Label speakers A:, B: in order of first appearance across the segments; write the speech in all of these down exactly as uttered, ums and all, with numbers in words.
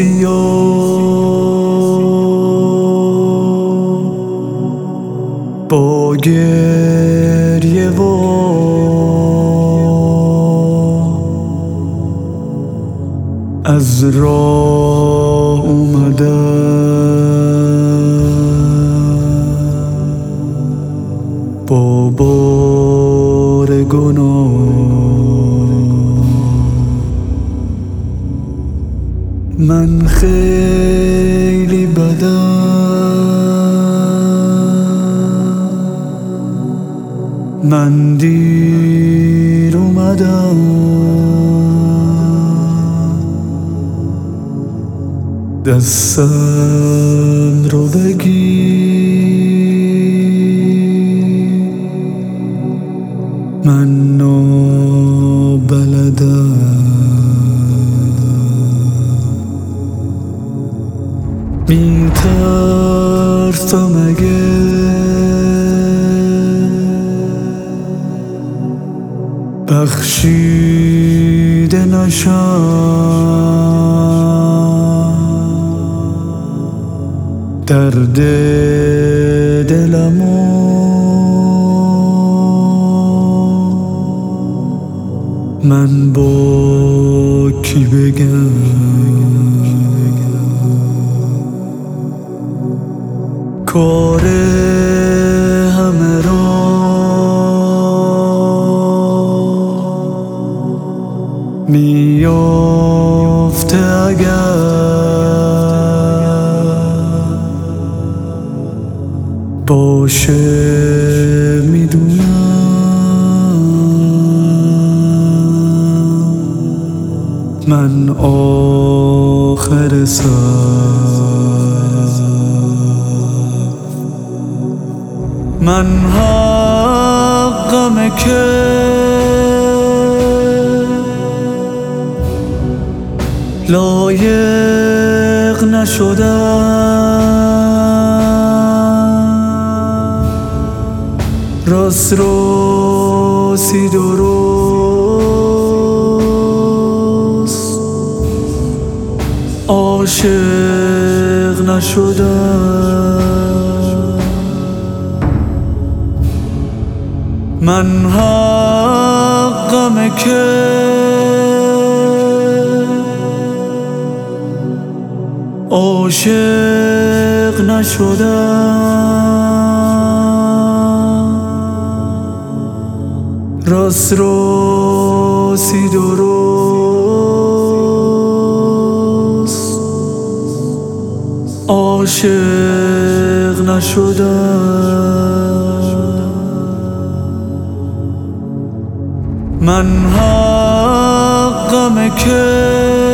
A: سیاه با گریه و از راه اومدم با بار گناه. من خیلی بدم، من دیر اومدم، دستم رو بگیر، من نابلدم. میترسم اگه بخشیده نشم، درد دلمو من با کی بگم؟ کار همه را میافته اگر باشه میدونم من آخر صف، من حقمه که لایق نشدم، راست راستی درست عاشق نشدم. من حقمه که عاشق نشدم، راست راستی درست عاشق نشدم. من حقمه که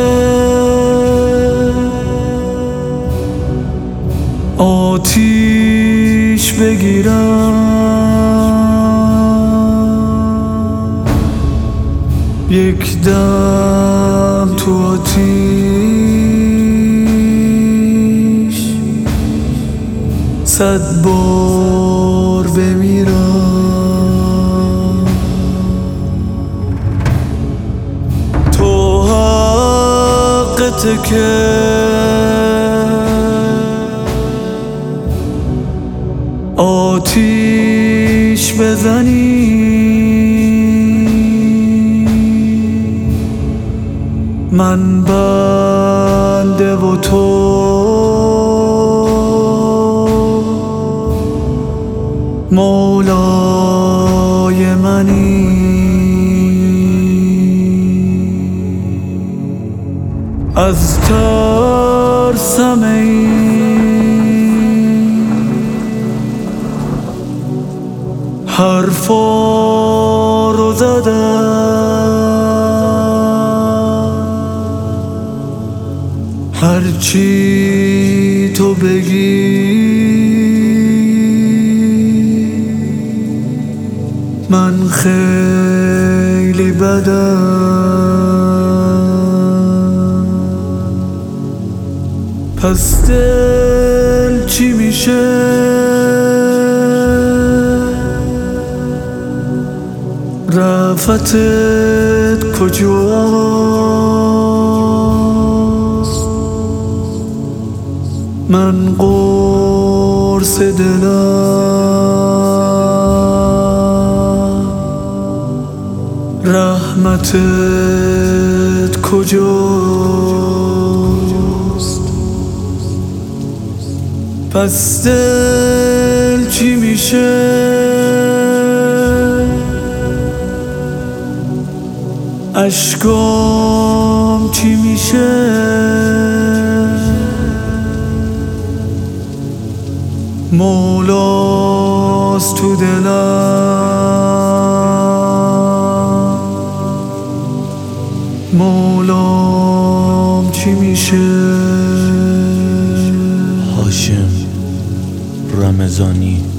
A: آتیش بگیرم، یک دم تو آتیش صد بار بمیرم. تو حقته که آتیش بزنی، من بنده و تو مولای منی. از ترسم این حرفا رو زدم، هرچی تو بگی من خیلی بدم. پس دل چی میشه؟ رفتت کجاست؟ من قرص دلم، رحمتت کجاست؟ پس دل چی میشه؟ اشکام چی میشه؟ مولاست تو دلم، مولام چی میشه؟
B: هاشم رمضانی.